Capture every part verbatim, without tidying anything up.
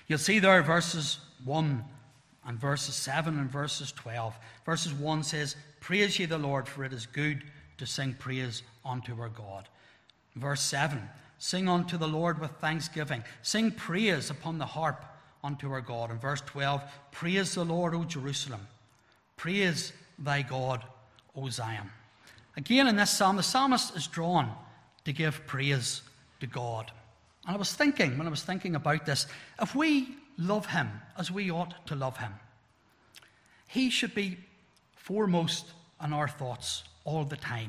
You'll see there verses one and verses seven and verses twelve. Verses one says, "Praise ye the Lord, for it is good to sing praise unto our God." Verse seven, "Sing unto the Lord with thanksgiving. Sing praise upon the harp unto our God." And verse twelve, "Praise the Lord, O Jerusalem. Praise thy God, O Zion." Again in this psalm, the psalmist is drawn to give praise to God. And I was thinking, when I was thinking about this, if we love him as we ought to love him, he should be foremost in our thoughts all the time.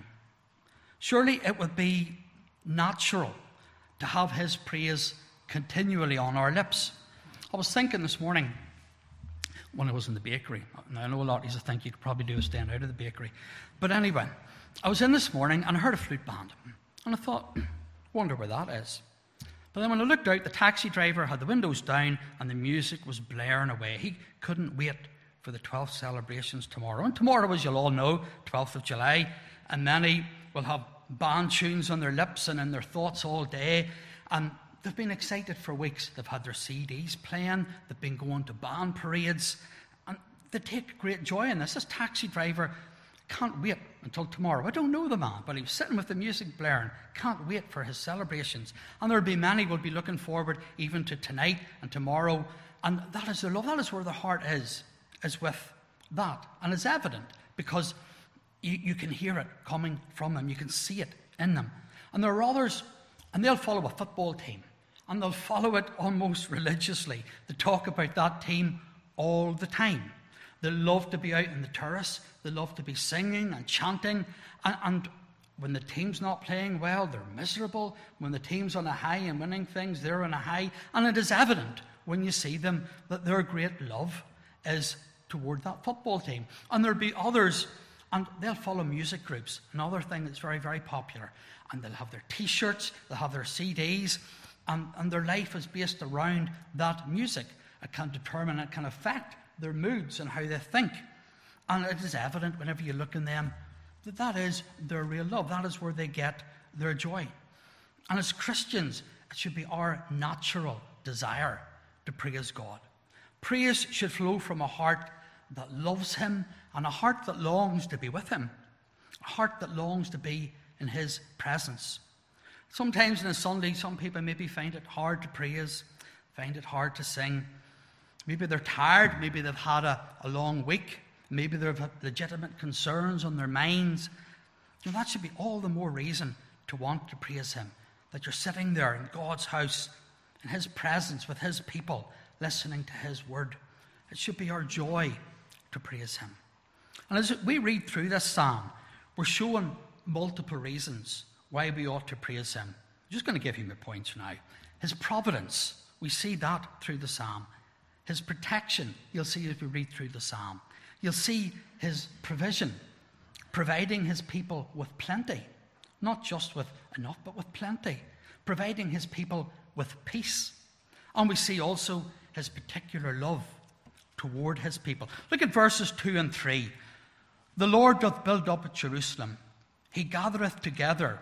Surely it would be natural to have his praise continually on our lips. I was thinking this morning when I was in the bakery. Now, I know a lot of you think you could probably do a stand out of the bakery. But anyway, I was in this morning and I heard a flute band. And I thought, wonder where that is. But then when I looked out, the taxi driver had the windows down and the music was blaring away. He couldn't wait for the twelfth celebrations tomorrow. And tomorrow, as you'll all know, twelfth of July, and many will have band tunes on their lips and in their thoughts all day. And they've been excited for weeks. They've had their C Ds playing. They've been going to band parades. And they take great joy in this. This taxi driver can't wait until tomorrow. I don't know the man, but he was sitting with the music blaring. Can't wait for his celebrations. And there'll be many who will be looking forward even to tonight and tomorrow. And that is their love. That is where their heart is, is with that. And it's evident because you, you can hear it coming from them. You can see it in them. And there are others, and they'll follow a football team. And they'll follow it almost religiously. They talk about that team all the time. They love to be out in the terrace. They love to be singing and chanting. And, and when the team's not playing well, they're miserable. When the team's on a high and winning things, they're on a high. And it is evident when you see them that their great love is toward that football team. And there'll be others, and they'll follow music groups. Another thing that's very, very popular. And they'll have their T-shirts, they'll have their C Ds, and, and their life is based around that music. It can determine, it can affect their moods and how they think. And it is evident whenever you look in them that that is their real love. That is where they get their joy. And as Christians, it should be our natural desire to praise God. Praise should flow from a heart that loves him and a heart that longs to be with him. A heart that longs to be in his presence. Sometimes in a Sunday, some people maybe find it hard to praise, find it hard to sing. Maybe they're tired, maybe they've had a, a long week, maybe they've had legitimate concerns on their minds. You know, that should be all the more reason to want to praise him. That you're sitting there in God's house, in his presence, with his people, listening to his word. It should be our joy to praise him. And as we read through this psalm, we're showing multiple reasons why we ought to praise him. I'm just going to give you my points now. His providence, we see that through the psalm. His protection, you'll see as we read through the psalm. You'll see his provision, providing his people with plenty. Not just with enough, but with plenty. Providing his people with peace. And we see also his particular love toward his people. Look at verses two and three. "The Lord doth build up at Jerusalem. He gathereth together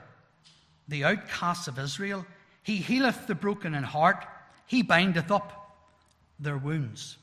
the outcasts of Israel. He healeth the broken in heart. He bindeth up their wounds."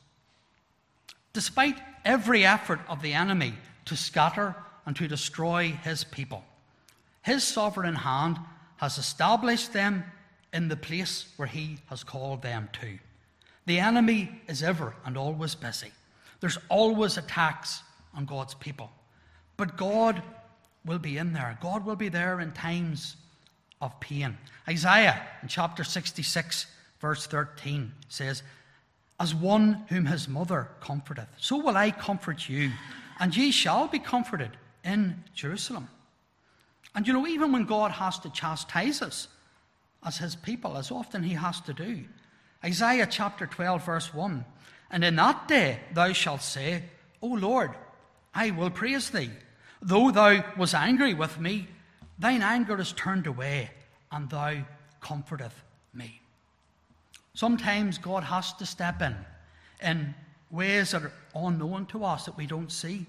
Despite every effort of the enemy to scatter and to destroy his people, his sovereign hand has established them in the place where he has called them to. The enemy is ever and always busy. There's always attacks on God's people. But God will be in there. God will be there in times of pain. Isaiah in chapter sixty-six, verse thirteen says, "As one whom his mother comforteth, so will I comfort you, and ye shall be comforted in Jerusalem." And you know, even when God has to chastise us as his people, as often he has to do, Isaiah chapter twelve, verse one, "And in that day thou shalt say, O Lord, I will praise thee. Though thou was angry with me, thine anger is turned away, and thou comforteth me." Sometimes God has to step in in ways that are unknown to us, that we don't see.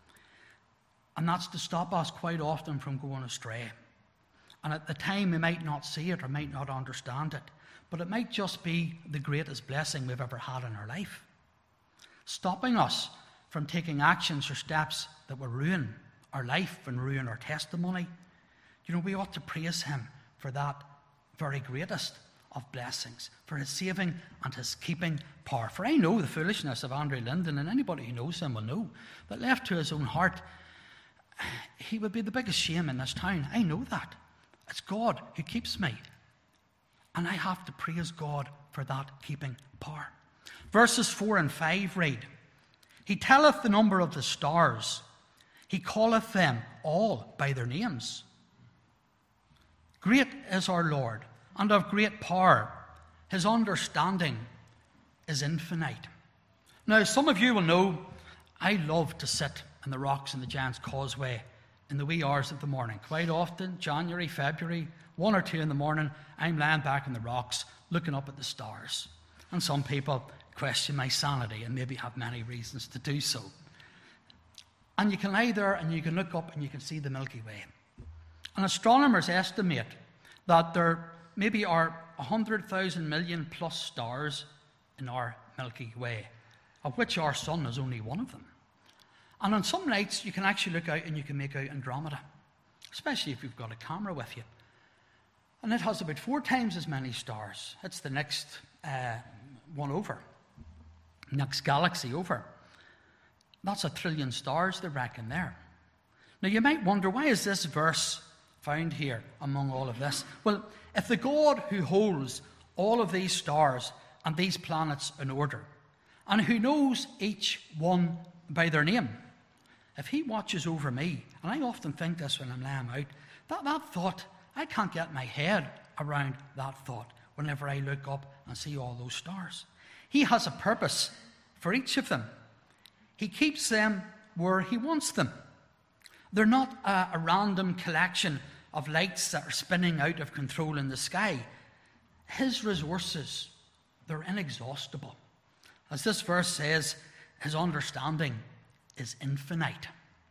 And that's to stop us quite often from going astray. And at the time we might not see it or might not understand it. but it might just be the greatest blessing we've ever had in our life, stopping us from taking actions or steps that will ruin our life and ruin our testimony. You know, we ought to praise him for that very greatest of blessings, for his saving and his keeping power. For I know the foolishness of Andrew Linden, and anybody who knows him will know that left to his own heart, he would be the biggest shame in this town. I know that. It's God who keeps me. And I have to praise God for that keeping power. Verses four and five read, he telleth the number of the stars. He calleth them all by their names. Great is our Lord, and of great power. His understanding is infinite. Now, some of you will know I love to sit on the rocks in the Giant's Causeway in the wee hours of the morning. Quite often, January, February, one or two in the morning, I'm lying back in the rocks looking up at the stars. And some people question my sanity and maybe have many reasons to do so. And you can lie there and you can look up and you can see the Milky Way. And astronomers estimate that there maybe are one hundred thousand million plus stars in our Milky Way, of which our sun is only one of them. And on some nights, you can actually look out and you can make out Andromeda, especially if you've got a camera with you. And it has about four times as many stars. It's the next uh, one over, next galaxy over. That's a trillion stars, they reckon there. Now, you might wonder, why is this verse found here among all of this? Well, if the God who holds all of these stars and these planets in order, and who knows each one by their name, if he watches over me, and I often think this when I'm laying out, that, that thought, I can't get my head around that thought whenever I look up and see all those stars. He has a purpose for each of them. He keeps them where he wants them. They're not a, a random collection of lights that are spinning out of control in the sky. His resources, they're inexhaustible. As this verse says, his understanding is infinite,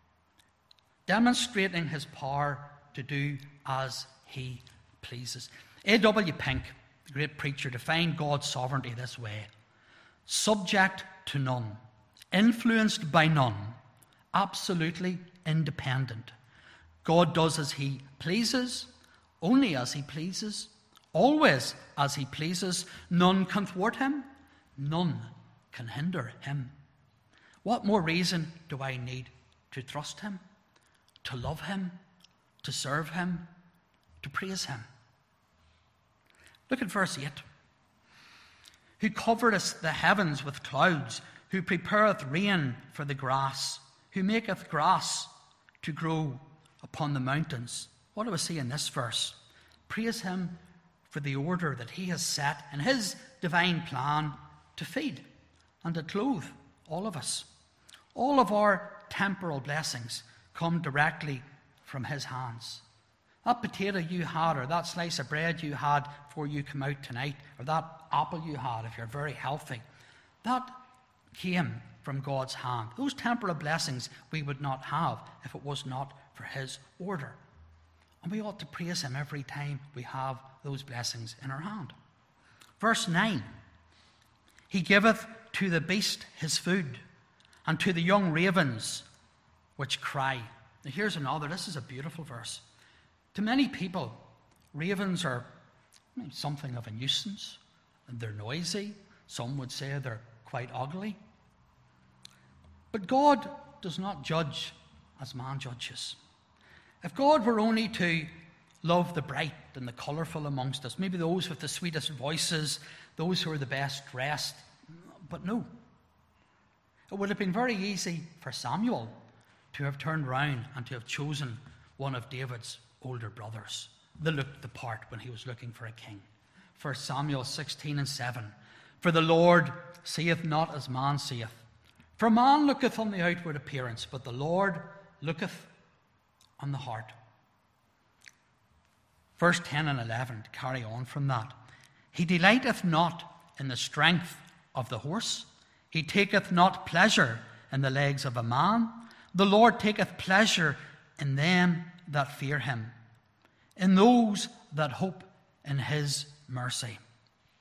demonstrating his power to do as he pleases. A W Pink, the great preacher, defined God's sovereignty this way: subject to none, influenced by none, absolutely independent. God does as he pleases, only as he pleases, always as he pleases. None can thwart him, none can hinder him. What more reason do I need to trust him, to love him, to serve him, to praise him? Look at verse eight. Who covereth the heavens with clouds, who prepareth rain for the grass, who maketh grass to grow upon the mountains. What do we see in this verse? Praise him for the order that he has set in his divine plan to feed and to clothe all of us. All of our temporal blessings come directly from his hands. That potato you had, or that slice of bread you had before you come out tonight, or that apple you had if you're very healthy, that came from God's hand. Those temporal blessings we would not have if it was not for his order. And we ought to praise him every time we have those blessings in our hand. Verse nine, he giveth to the beast his food, and to the young ravens which cry. Now here's another, this is a beautiful verse. To many people, ravens are something of a nuisance, and they're noisy. Some would say they're quite ugly. But God does not judge as man judges. If God were only to love the bright and the colourful amongst us, maybe those with the sweetest voices, those who are the best dressed, but no. It would have been very easy for Samuel to have turned round and to have chosen one of David's older brothers that looked the part when he was looking for a king. First Samuel sixteen and seven. For the Lord seeth not as man seeth. For man looketh on the outward appearance, but the Lord looketh on the heart. Verse ten and eleven, to carry on from that. He delighteth not in the strength of the horse. He taketh not pleasure in the legs of a man. The Lord taketh pleasure in them that fear him, in those that hope in his mercy.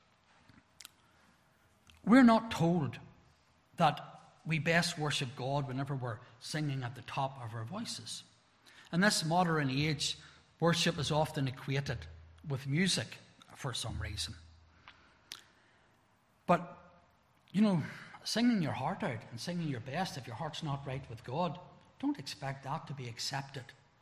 We're not told that we best worship God whenever we're singing at the top of our voices. In this modern age, worship is often equated with music for some reason. But, you know, singing your heart out and singing your best, if your heart's not right with God, don't expect that to be accepted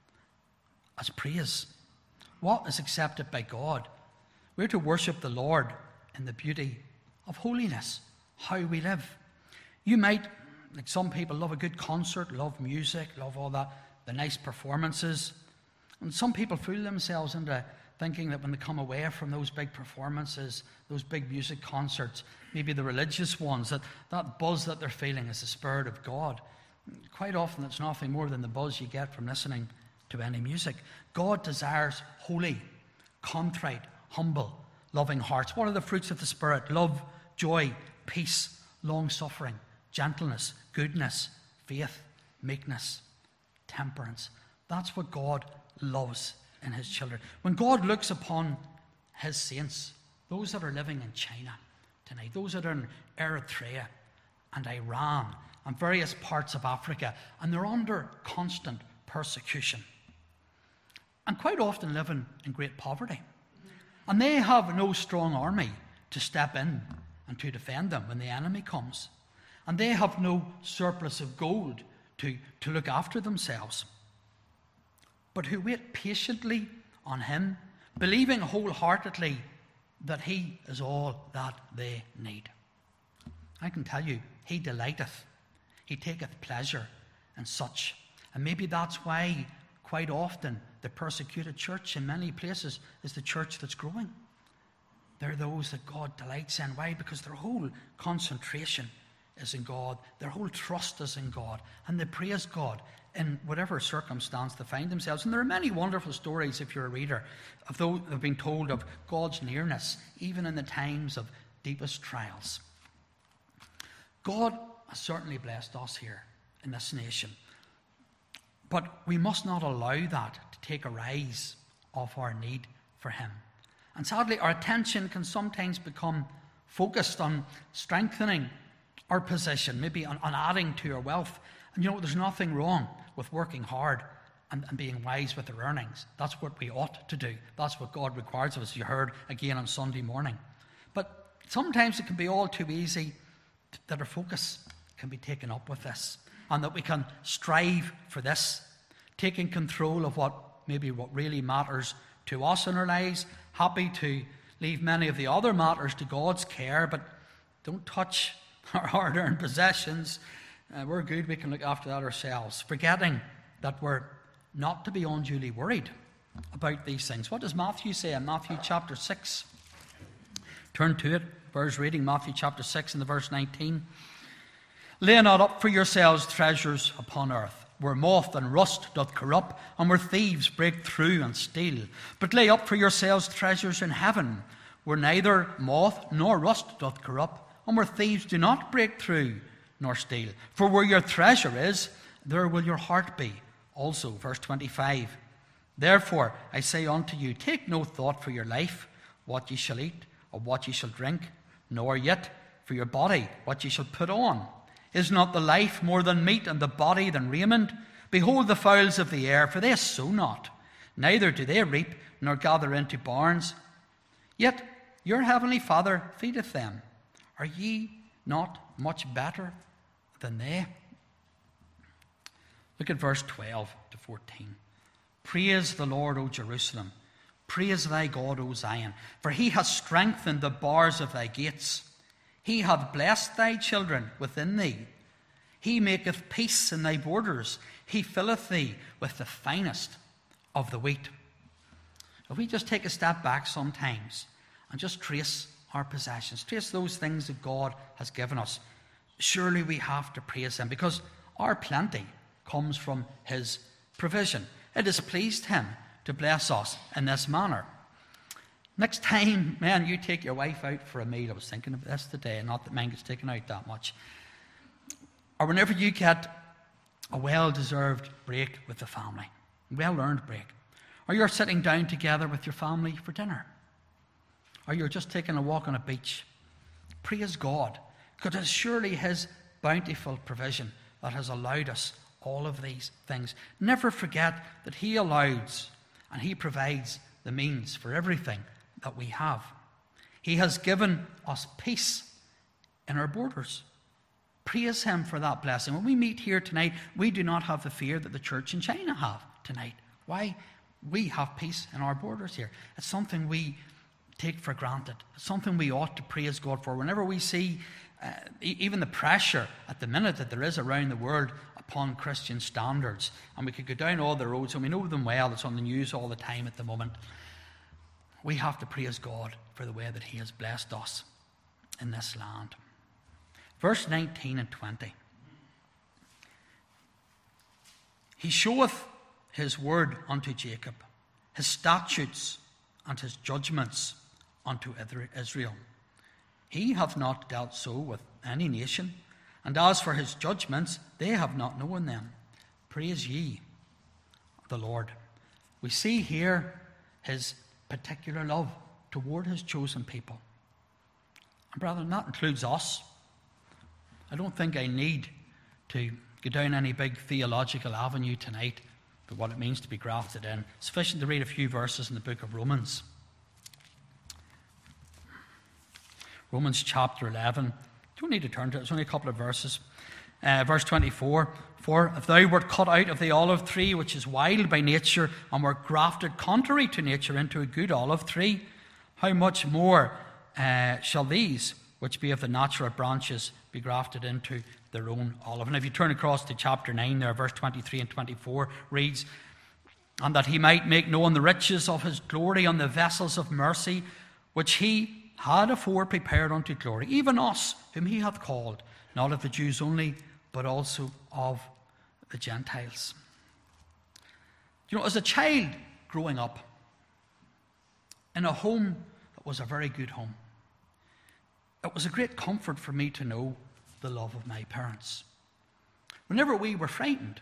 as praise. What is accepted by God? We're to worship the Lord in the beauty of holiness, how we live. You might, like some people, love a good concert, love music, love all that, the nice performances. And some people fool themselves into thinking that when they come away from those big performances, those big music concerts, maybe the religious ones, that that buzz that they're feeling is the Spirit of God. Quite often it's nothing more than the buzz you get from listening to any music. God desires holy, contrite, humble, loving hearts. What are the fruits of the Spirit? Love, joy, peace, long-suffering, gentleness, goodness, faith, meekness, temperance. That's what God loves in his children. When God looks upon his saints, those that are living in China tonight, those that are in Eritrea and Iran and various parts of Africa, and they're under constant persecution, and quite often living in great poverty, and they have no strong army to step in and to defend them when the enemy comes, and they have no surplus of gold to, to look after themselves, but who wait patiently on him, believing wholeheartedly that he is all that they need. I can tell you, he delighteth, he taketh pleasure in such. And maybe that's why quite often the persecuted church in many places is the church that's growing. They're those that God delights in. Why? Because their whole concentration is in God. Their whole trust is in God. And they praise God in whatever circumstance they find themselves. And there are many wonderful stories, if you're a reader, of those that have been told of God's nearness, even in the times of deepest trials. God has certainly blessed us here in this nation. But we must not allow that to take a rise of our need for him. And sadly, our attention can sometimes become focused on strengthening our position, maybe on, on adding to our wealth. And you know, there's nothing wrong with working hard and, and being wise with our earnings. That's what we ought to do. That's what God requires of us, you heard again on Sunday morning. But sometimes it can be all too easy that our focus can be taken up with this, and that we can strive for this, taking control of what maybe what really matters to us in our lives, happy to leave many of the other matters to God's care, but don't touch our hard-earned possessions. Uh, we're good, we can look after that ourselves, forgetting that we're not to be unduly worried about these things. What does Matthew say in Matthew chapter six? Turn to it. Verse reading, Matthew chapter six and the verse nineteen. Lay not up for yourselves treasures upon earth, where moth and rust doth corrupt, and where thieves break through and steal. But lay up for yourselves treasures in heaven, where neither moth nor rust doth corrupt, and where thieves do not break through nor steal. For where your treasure is, there will your heart be also. Verse twenty-five. Therefore I say unto you, take no thought for your life, what ye shall eat, or what ye shall drink, nor yet for your body, what ye shall put on. Is not the life more than meat, and the body than raiment? Behold the fowls of the air, for they sow not, neither do they reap, nor gather into barns. Yet your heavenly Father feedeth them. Are ye not much better than they? Look at verse twelve to fourteen. Praise the Lord, O Jerusalem. Praise thy God, O Zion. For he hath strengthened the bars of thy gates. He hath blessed thy children within thee. He maketh peace in thy borders. He filleth thee with the finest of the wheat. If we just take a step back sometimes and just trace our possessions, trace those things that God has given us, surely we have to praise him, because our plenty comes from his provision. It has pleased him to bless us in this manner. Next time, man, you take your wife out for a meal. I was thinking of this today, not that mine gets taken out that much. Or whenever you get a well-deserved break with the family, well-earned break. Or you're sitting down together with your family for dinner. Or you're just taking a walk on a beach. Praise God, Because it's surely his bountiful provision that has allowed us all of these things. Never forget that he allows and he provides the means for everything that we have. He has given us peace in our borders. Praise him for that blessing. When we meet here tonight, we do not have the fear that the church in China have tonight. Why? We have peace in our borders here. It's something we take for granted. It's something we ought to praise God for. Whenever we see uh, e- even the pressure at the minute that there is around the world upon Christian standards, and we could go down all the roads, and we know them well, it's on the news all the time at the moment, we have to praise God for the way that he has blessed us in this land. Verse nineteen and twenty. He showeth his word unto Jacob, his statutes and his judgments unto Israel. He hath not dealt so with any nation, and as for his judgments, they have not known them. Praise ye the Lord. We see here his particular love toward his chosen people. And brethren, that includes us. I don't think I need to go down any big theological avenue tonight for what it means to be grafted in. It's sufficient to read a few verses in the book of Romans. Romans chapter eleven. You don't need to turn to it. It's only a couple of verses. Uh, verse twenty-four. For if thou wert cut out of the olive tree, which is wild by nature, and wert grafted contrary to nature into a good olive tree, how much more uh, shall these, which be of the natural branches, be grafted into their own olive? And if you turn across to chapter nine there, verse twenty-three and twenty-four reads, and that he might make known the riches of his glory on the vessels of mercy, which he had afore prepared unto glory, even us, whom he hath called, not of the Jews only, but also of the Gentiles. You know, as a child growing up in a home that was a very good home, it was a great comfort for me to know the love of my parents. Whenever we were frightened,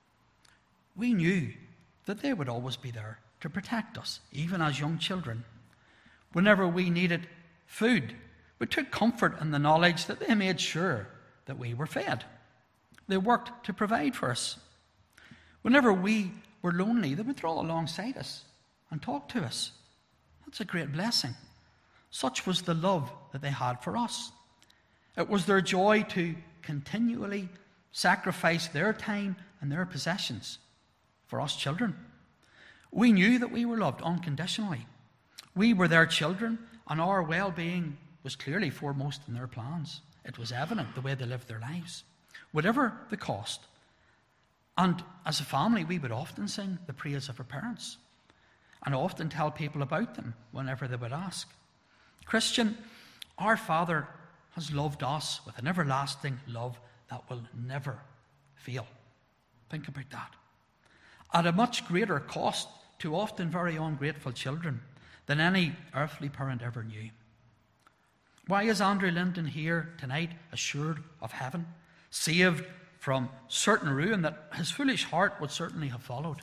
we knew that they would always be there to protect us, even as young children. Whenever we needed food, we took comfort in the knowledge that they made sure that we were fed. They worked to provide for us. Whenever we were lonely, they would draw alongside us and talk to us. That's a great blessing. Such was the love that they had for us. It was their joy to continually sacrifice their time and their possessions for us children. We knew that we were loved unconditionally. We were their children, and our well-being was clearly foremost in their plans. It was evident the way they lived their lives, whatever the cost. And as a family, we would often sing the praise of our parents and often tell people about them whenever they would ask. Christian, our Father has loved us with an everlasting love that will never fail. Think about that. At a much greater cost to often very ungrateful children than any earthly parent ever knew. Why is Andrew Linden here tonight assured of heaven, saved from certain ruin that his foolish heart would certainly have followed?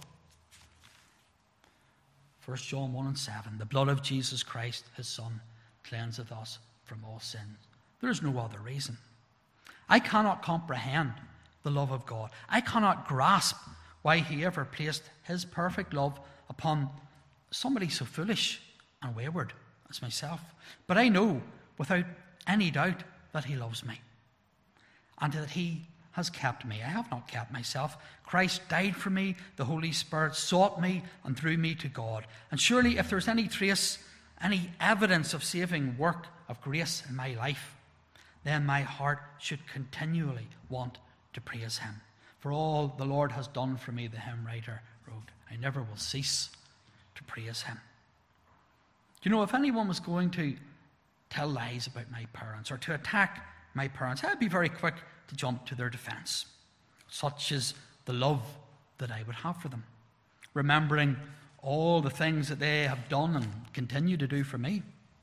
First John one and seven, the blood of Jesus Christ, his Son, cleanseth us from all sin. There is no other reason. I cannot comprehend the love of God. I cannot grasp why he ever placed his perfect love upon somebody so foolish and wayward as myself. But I know without any doubt that he loves me and that he has kept me. I have not kept myself. Christ died for me. The Holy Spirit sought me and drew me to God. And surely if there's any trace, any evidence of saving work of grace in my life, then my heart should continually want to praise him. For all the Lord has done for me, the hymn writer wrote, I never will cease to praise him. You know, if anyone was going to tell lies about my parents or to attack my parents, I'd be very quick to jump to their defense. Such is the love that I would have for them, remembering all the things that they have done and continue to do for me.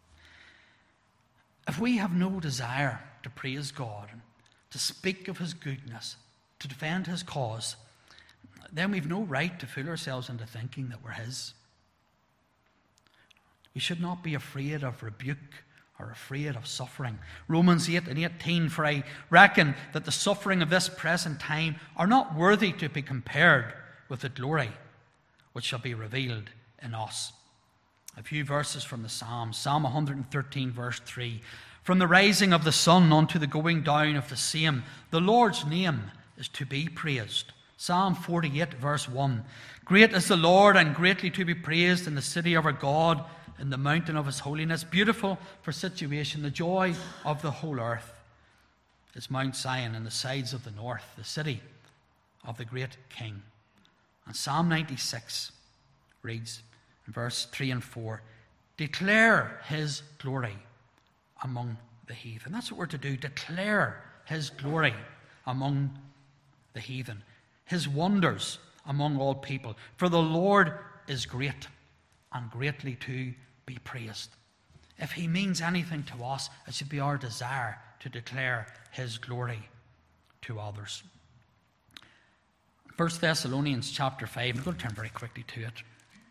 If we have no desire to praise God, to speak of his goodness, to defend his cause, then we've no right to fool ourselves into thinking that we're his. We should not be afraid of rebuke are afraid of suffering. Romans eight and eighteen, for I reckon that the suffering of this present time are not worthy to be compared with the glory which shall be revealed in us. A few verses from the Psalms. Psalm one thirteen, verse three. From the rising of the sun unto the going down of the same, the Lord's name is to be praised. Psalm forty-eight, verse one. Great is the Lord, and greatly to be praised in the city of our God, in the mountain of his holiness. Beautiful for situation, the joy of the whole earth is Mount Zion in the sides of the north, the city of the great King. And Psalm ninety-six reads in verse three and four, declare his glory among the heathen. That's what we're to do, declare his glory among the heathen, his wonders among all people. For the Lord is great and greatly to be praised. If he means anything to us, it should be our desire to declare his glory to others. First Thessalonians chapter five, I'm going to turn very quickly to it.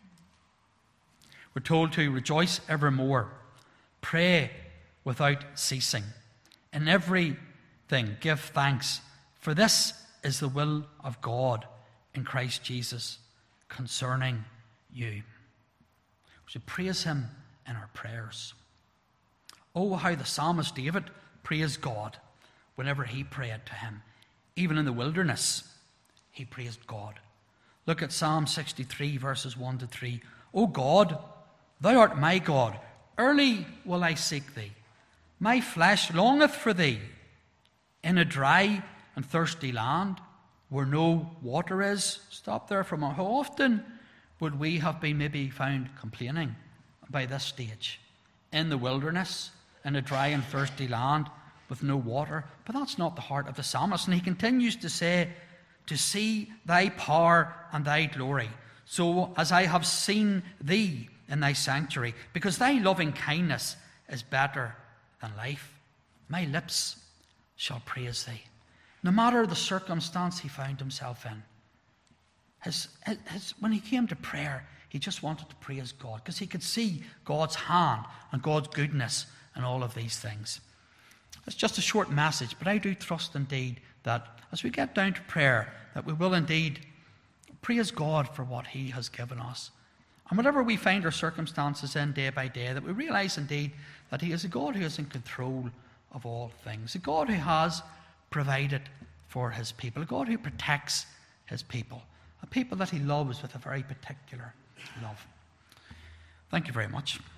We're told to rejoice evermore, pray without ceasing, in everything give thanks, for this is the will of God in Christ Jesus concerning you. We should praise him in our prayers. Oh, how the psalmist David praised God whenever he prayed to him. Even in the wilderness, he praised God. Look at Psalm sixty-three, verses one to three. O God, thou art my God. Early will I seek thee. My flesh longeth for thee in a dry and thirsty land where no water is. Stop there for a moment. How often would we have been maybe found complaining by this stage? In the wilderness, in a dry and thirsty land with no water. But that's not the heart of the psalmist. And he continues to say, to see thy power and thy glory, so as I have seen thee in thy sanctuary, because thy loving kindness is better than life. My lips shall praise thee. No matter the circumstance he found himself in, his, his, when he came to prayer, he just wanted to praise God, because he could see God's hand and God's goodness in all of these things. It's just a short message, but I do trust indeed that as we get down to prayer, that we will indeed praise God for what he has given us. And whatever we find our circumstances in day by day, that we realize indeed that he is a God who is in control of all things, a God who has provided for his people, a God who protects his people, a people that he loves with a very particular love. Thank you very much.